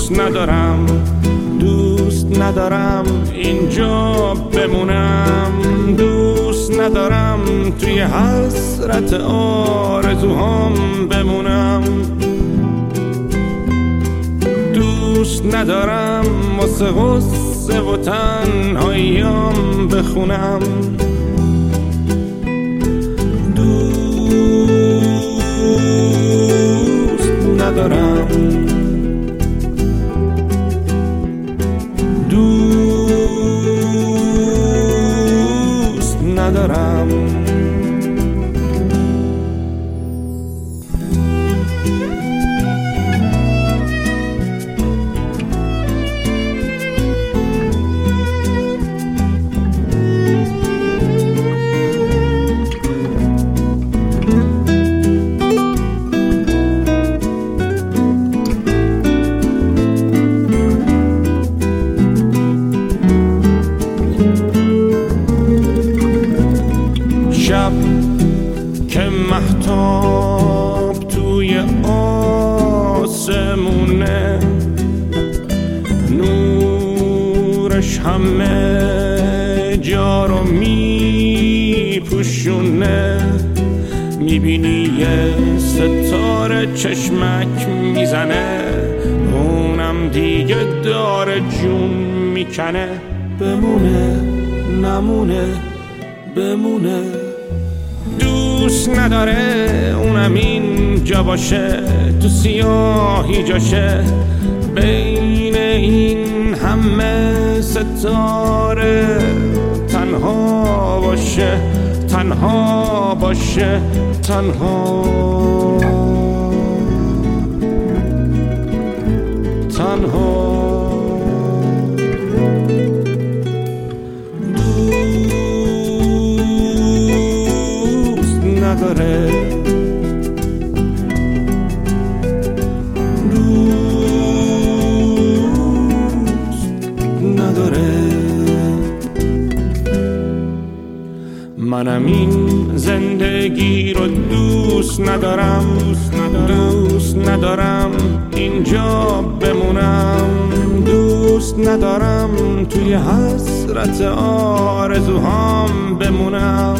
دوست ندارم، دوست ندارم اینجا بمونم، دوست ندارم توی حسرت آرزوهام بمونم، دوست ندارم واسه غصه و تنهاییام بخونم، دوست ندارم، دوست ندارم. شب که مهتاب توی آسمونه، نورش همه جا رو میپوشونه، میبینی یه ستاره چشمک میزنه، اونم دیگه داره جون میکنه، بمونه نمونه بمونه، دوست نداره اونم اینجا باشه، تو سیاهی جاشه، بین این همه ستاره تنها باشه، تنها باشه، تنها تنها. نداره دوست نداره، منم این زندگی رو دوست ندارم، دوست ندارم اینجا بمونم، دوست ندارم توی حسرت آرزوهام بمونم،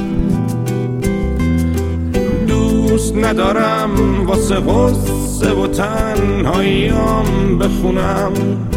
دوست ندارم واسه غصه و تنهاییام بخونم،